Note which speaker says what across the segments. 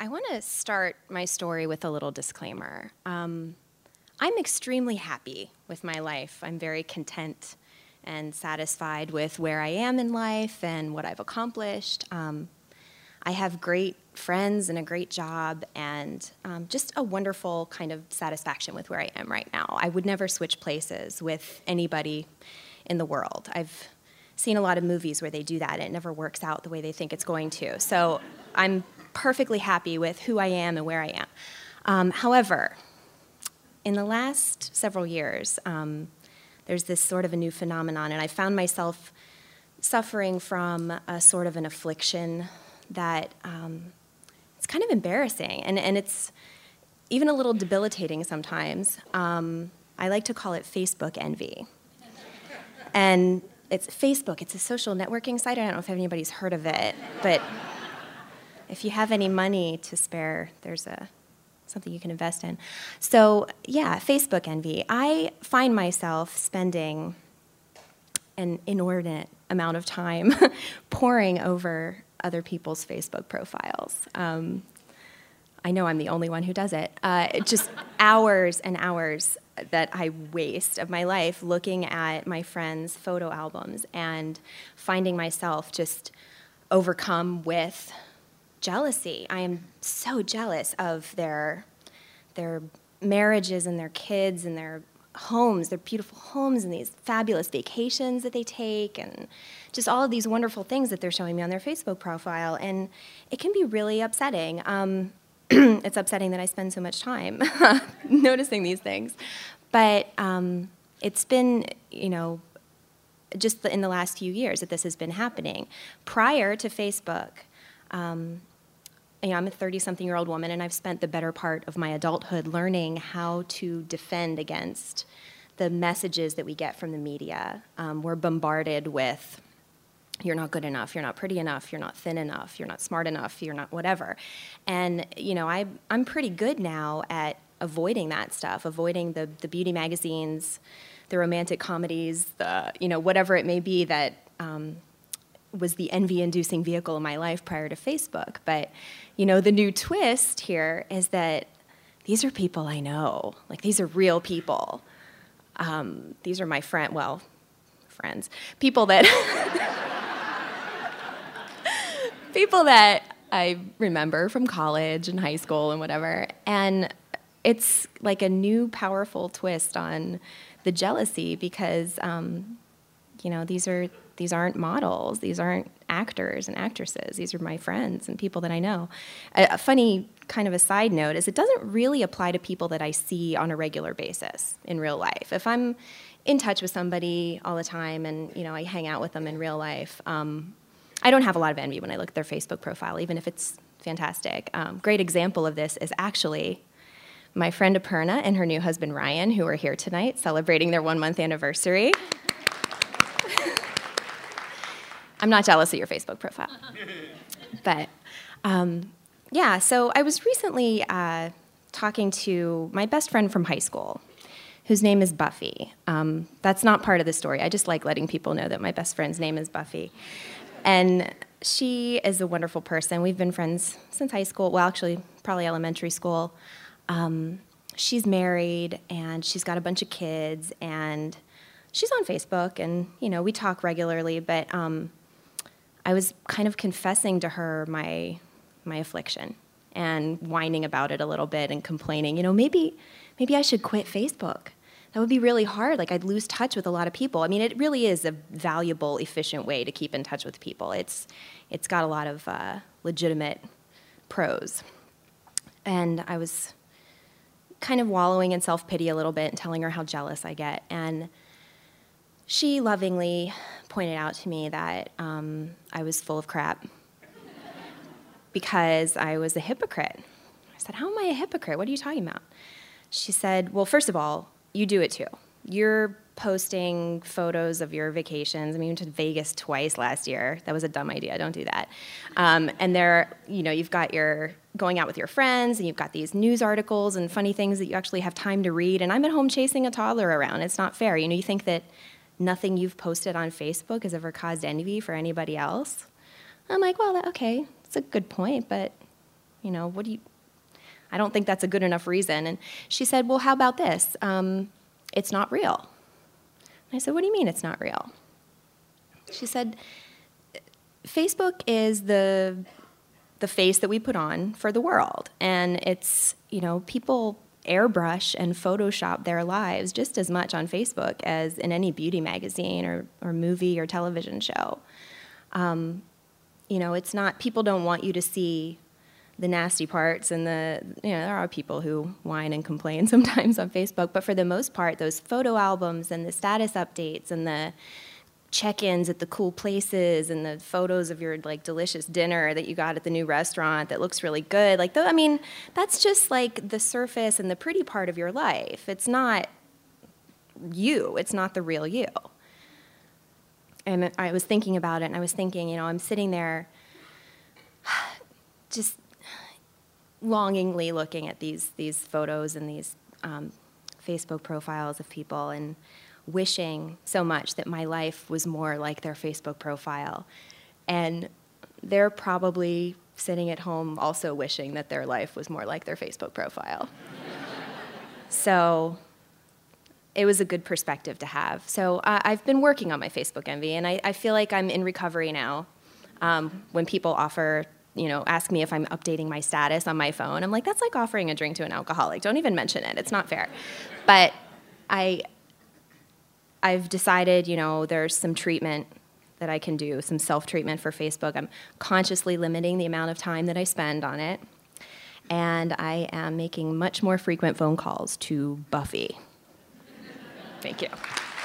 Speaker 1: I want to start my story with a little disclaimer. I'm extremely happy with my life. I'm very content and satisfied with where I am in life and what I've accomplished. I have great friends and a great job and just a wonderful kind of satisfaction with where I am right now. I would never switch places with anybody in the world. I've seen a lot of movies where they do that and it never works out the way they think it's going to. So I'm perfectly happy with who I am and where I am. However, in the last several years, there's this sort of a new phenomenon, and I found myself suffering from a sort of an affliction that it's kind of embarrassing, and it's even a little debilitating sometimes. I like to call it Facebook envy. And it's Facebook, it's a social networking site. I don't know if anybody's heard of it, but if you have any money to spare, there's something you can invest in. So yeah, Facebook envy. I find myself spending an inordinate amount of time poring over other people's Facebook profiles. I know I'm the only one who does it. Just hours and hours that I waste of my life looking at my friends' photo albums and finding myself just overcome with jealousy. I am so jealous of their marriages and their kids and their homes, their beautiful homes and these fabulous vacations that they take and just all of these wonderful things that they're showing me on their Facebook profile. And it can be really upsetting. It's upsetting that I spend so much time noticing these things. But it's been, just in the last few years that this has been happening. Prior to Facebook, I'm a 30-something-year-old woman, and I've spent the better part of my adulthood learning how to defend against the messages that we get from the media. We're bombarded with, you're not good enough, you're not pretty enough, you're not thin enough, you're not smart enough, you're not whatever. And, I'm pretty good now at avoiding that stuff, avoiding the beauty magazines, the romantic comedies, whatever it may be that was the envy-inducing vehicle in my life prior to Facebook. But, the new twist here is that these are people I know. Like, these are real people. These are my friends. People that people that I remember from college and high school and whatever. And it's like a new powerful twist on the jealousy because, these aren't models. These aren't actors and actresses. These are my friends and people that I know. A funny kind of a side note is it doesn't really apply to people that I see on a regular basis in real life. If I'm in touch with somebody all the time and, I hang out with them in real life, I don't have a lot of envy when I look at their Facebook profile, even if it's fantastic. Great example of this is actually my friend Aparna and her new husband Ryan, who are here tonight celebrating their 1-month anniversary. I'm not jealous of your Facebook profile. But so I was recently talking to my best friend from high school, whose name is Buffy. That's not part of the story. I just like letting people know that my best friend's name is Buffy. And she is a wonderful person. We've been friends since high school. Well, actually, probably elementary school. She's married, and she's got a bunch of kids, and she's on Facebook, and, we talk regularly, but I was kind of confessing to her my affliction and whining about it a little bit and complaining, maybe I should quit Facebook. That would be really hard. Like, I'd lose touch with a lot of people. I mean, it really is a valuable, efficient way to keep in touch with people. It's got a lot of legitimate pros. And I was kind of wallowing in self-pity a little bit and telling her how jealous I get. And she lovingly pointed out to me that I was full of crap because I was a hypocrite. I said, how am I a hypocrite? What are you talking about? She said, well, first of all, you do it too. You're posting photos of your vacations. I mean, we went to Vegas twice last year. That was a dumb idea. Don't do that. And there, you've got your going out with your friends, and you've got these news articles and funny things that you actually have time to read. And I'm at home chasing a toddler around. It's not fair. You think that nothing you've posted on Facebook has ever caused envy for anybody else? I'm like, well, okay, it's a good point, but What do you, I don't think that's a good enough reason. And she said, well, how about this? It's not real. And I said, what do you mean it's not real? She said, Facebook is the face that we put on for the world. And it's, people airbrush and Photoshop their lives just as much on Facebook as in any beauty magazine or movie or television show. It's not, people don't want you to see the nasty parts and there are people who whine and complain sometimes on Facebook, but for the most part, those photo albums and the status updates and the check-ins at the cool places and the photos of your delicious dinner that you got at the new restaurant that looks really good, that's just the surface and the pretty part of your life. It's not you. It's not the real you. And I was thinking about it, and I was thinking, I'm sitting there just longingly looking at these photos and these Facebook profiles of people and wishing so much that my life was more like their Facebook profile. And they're probably sitting at home also wishing that their life was more like their Facebook profile. So it was a good perspective to have. So I've been working on my Facebook envy, and I feel like I'm in recovery now. When people ask me if I'm updating my status on my phone, I'm like, that's like offering a drink to an alcoholic. Don't even mention it. It's not fair. But I've decided, there's some treatment that I can do, some self-treatment for Facebook. I'm consciously limiting the amount of time that I spend on it. And I am making much more frequent phone calls to Buffy. Thank you.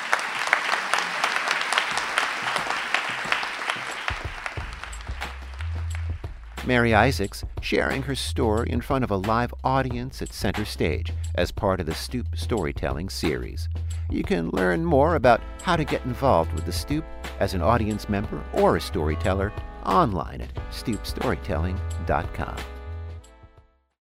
Speaker 2: Mary Isaacs sharing her story in front of a live audience at Center Stage as part of the Stoop Storytelling series. You can learn more about how to get involved with the Stoop as an audience member or a storyteller online at stoopstorytelling.com.